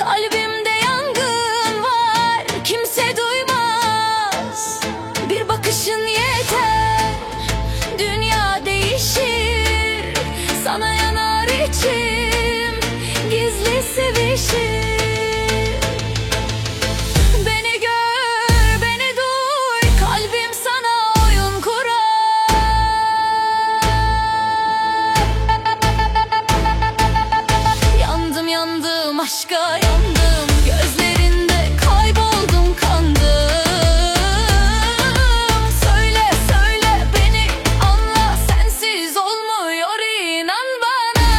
Kalbimde yangın var, kimse duymaz. Bir bakışın yeter, dünya değişir. Sana yanar içim, gizli sevişir. Beni gör, beni duy, kalbim sana oyun kurar. Yandım yandım aşka yandım, gözlerinde kayboldum kandım. Söyle söyle beni anla, sensiz olmuyor inan bana.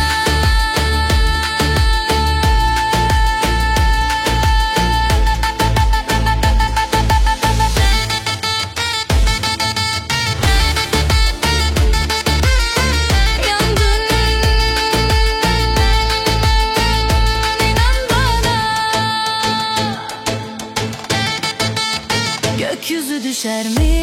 Yandım inan bana. Gökyüzü düşer mi?